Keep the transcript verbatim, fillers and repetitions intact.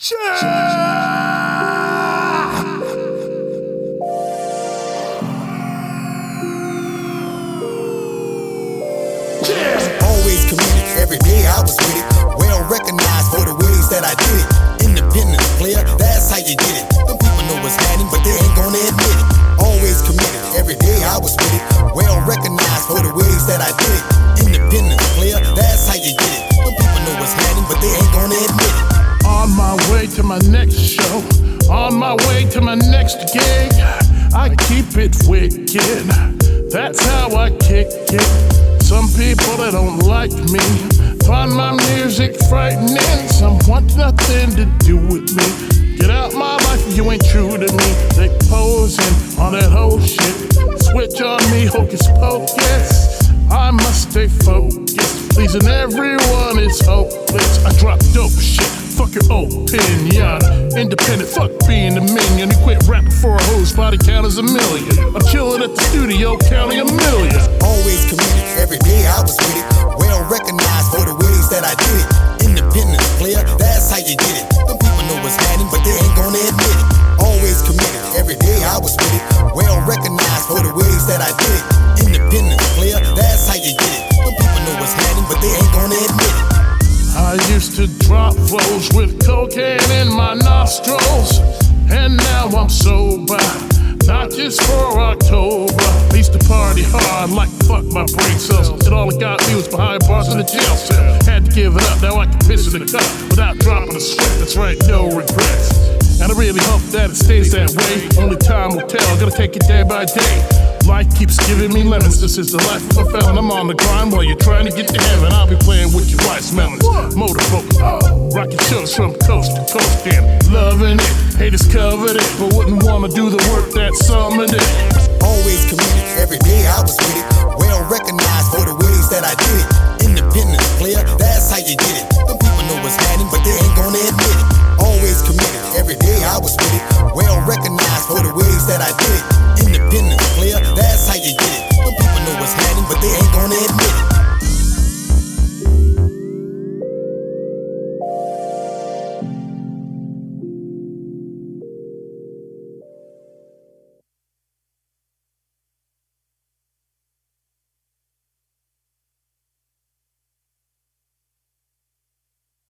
Always committed, every day I was with it. Well recognized for the ways that I did it. Independent, player, that's how you get it. Some people know what's happening, but they ain't gonna admit it. Always committed, every day I was with it. Well recognized for the ways that I did it. Independent, player, that's how you get it. Some people know what's happening, but they ain't gonna admit it. On my way to my next show, on my way to my next gig, I keep it wicked. That's how I kick it. Some people that don't like me find my music frightening. Some want nothing to do with me. Get out my life if you ain't true to me. They posing on that whole shit. Switch on me, hocus pocus. I must stay focused. Pleasing everyone is hopeless. I drop dope shit. Fuck your opinion. Independent, fuck being a minion. You quit rapping for a hose, body count is a million. I'm chilling at the studio counting a million. Always committed, every day I was with it. Well recognized for the ways that I did it. Independent, player, that's how you get it. Some people know what's happening, but they ain't gonna admit it. Always committed, every day I was with it. Well recognized for the ways that I did it. Independent, player, that's how you get it. Some people know what's happening, but they ain't gonna admit it. I used to drop flows with cocaine in my nostrils, and now I'm sober, not just for October. Used to party hard like fuck my brain cells, and all it got me was behind bars in the jail cell. Had to give it up, now I can piss in the cup without dropping a sweat. That's right, no regrets. And I really hope that it stays that way. Only time will tell, gotta take it day by day. Life keeps giving me lemons, this is the life of a felon. I'm on the grind while you're trying to get to heaven. I'll be playing with your rice melons, motorboat, rocking shows from coast to coast, and loving it. Haters covered it, but wouldn't wanna do the work that summoned it. Always committed, every day I was with it. Well recognized for the ways that I did it. Independent, player, that's how you get it.